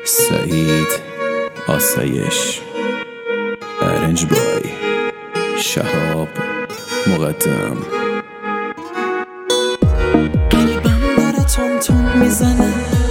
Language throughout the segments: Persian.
سعید آسایش، ارنج بای شهاب مقدم. قلبم داره تون تون میزنه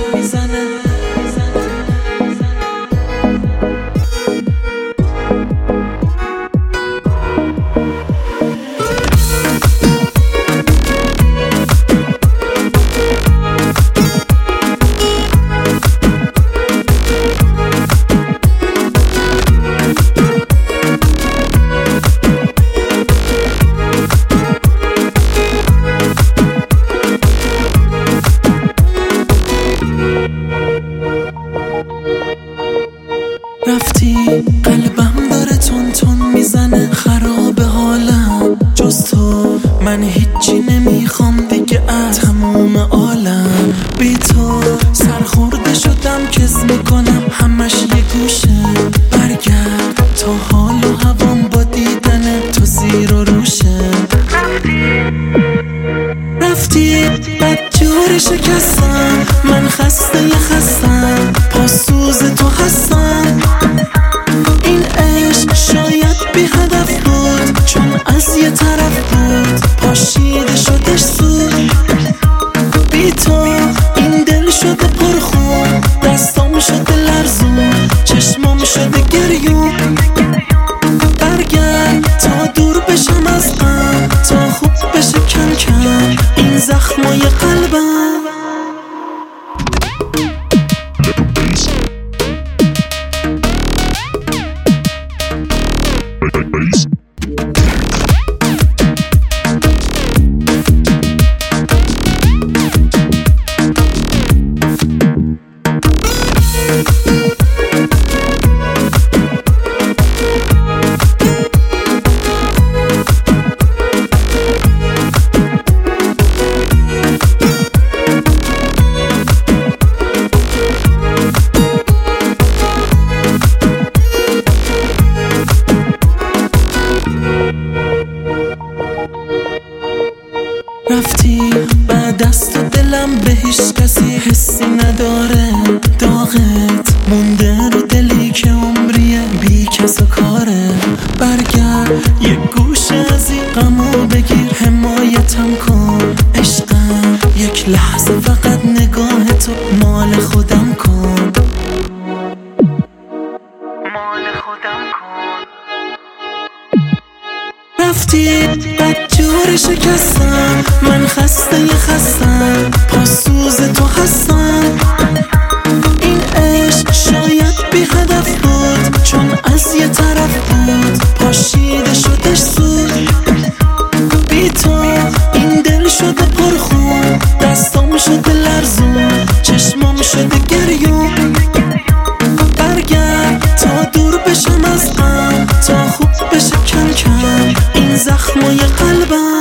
رفتی، قلبم داره تون تون میزنه، خراب حالم جز تو، من هیچی نمیخوام دیگه از تموم عالم. بی تو سرخورده شدم، کس میکنم همش یه گوشه. برگرد تا حال و هوام با دیدن تو زیر و روشه. رفتی بدجوری شکستم، من خسته خستم، پاسوز تو هستم. این عشق شاید بی هدف بود، چون از یه طرف بود پاشیده شدش سود. بی تو این دل شده پرخون، دستام شده لرزون، چشمام شده گریون. برگرد تا دور بشم از غم، تا خوب بشه کم کم این زخمای قلبم. رفتی بعد از تو دلم به هیچ کسی حسی نداره. داغت مونده رو دلی که عمریه بی کس و کاره. برگرد یه گوشه از این غمو بگیر، حمایتم کن عشقم. یک لحظه فقط نگاه تو مال خودم کن، مال خودم کن. رفتی بدجوری شکستم، من خسته خستم، پاسوز تو هستم. این عشق شاید بی هدف بود، چون از یه طرف بود پاشیده شدش سود. بی تو این دل شده پرخون، دستام شده لرزون، چشمام شده گریون. برگرد تا دور بشم از غم، تا خوب بشه کم کم این زخمای قلبم.